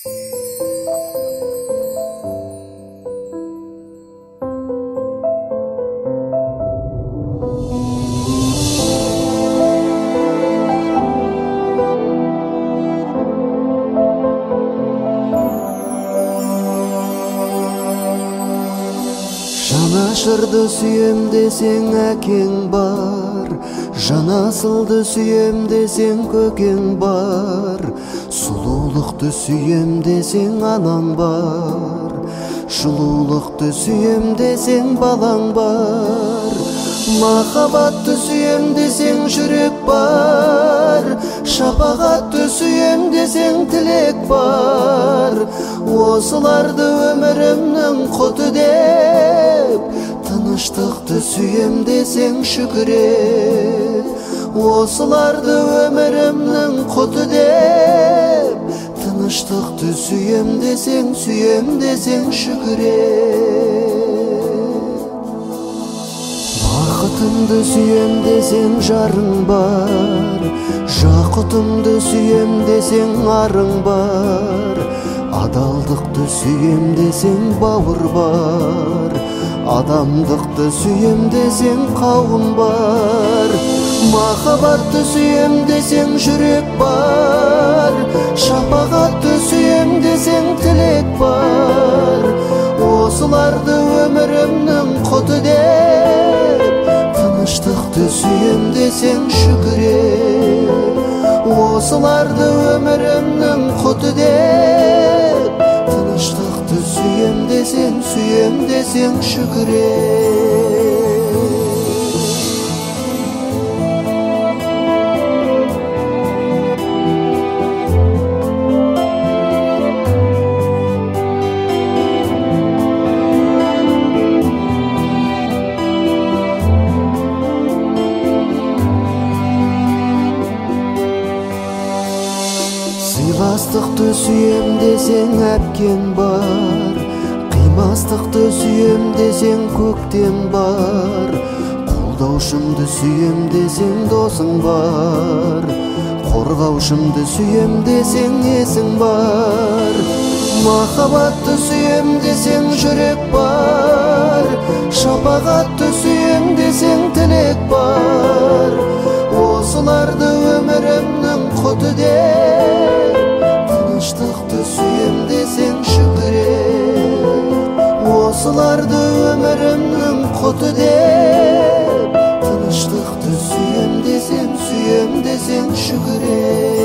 Жанашырды сүйем десең әкең бар, жанасылды сүйем десең көкең бар, сұлулықты сүйем десең анаң бар, жылулықты сүйем десең балаң бар, махаббатты сүйем десең жүрек бар, шапағатты сүйем десең тілек бар. Осыларды өмірімнің құты деп, тыныштықты сүйем десең шүкірет. Осыларды өмірімнің құты деп, тыныштықты сүйем десең шүкірет. Бақытымды сүйем десең жарың бар, жақұтымды сүйем десең арың бар, адалдықты сүйем десең бауыр бар, адамдықты сүйем десең қауым бар, махаббатты сүйем десең жүрек бар, шапағатты сүйем десең тілек бар. Осыларды өмірімнің құты деп, тыныштықты сүйем десең шүкірет. Осыларды өмірімнің құты деп, тыныштықты сүйем десең шүкірет. Сыйластықты сүйем десең әпкең бар, қимастықты сүйем десең көктем бар, қолдаушымды сүйем десең досың бар, қорғаушымды сүйем десең есің бар, махаббатты сүйем десең жүрек бар, шапағатты сүйем десең тілек бар. Осыларды өмірімнің құты деп, тыныштықты сүйем десең шүкірет. Осыларды өмірімнің құты деп, тыныштықты сүйем десең шүкірет.